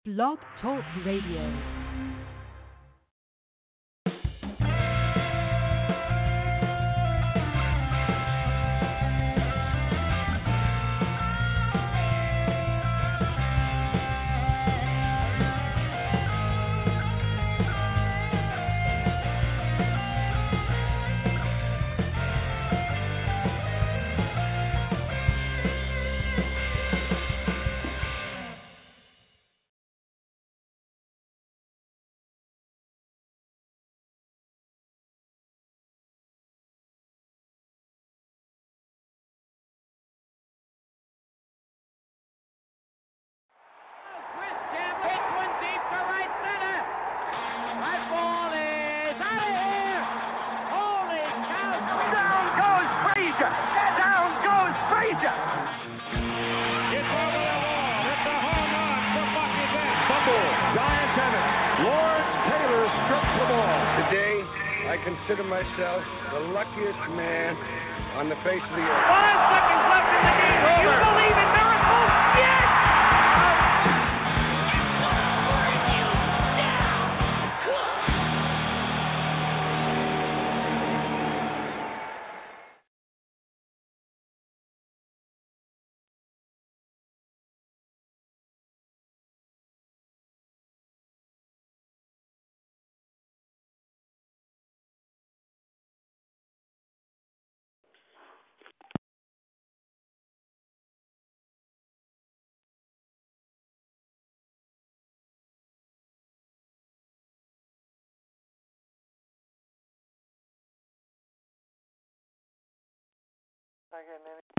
Blog Talk Radio. Consider myself the luckiest man on the face of the earth. 5 seconds left in the game. Do you believe in miracles? Yes! Not getting any.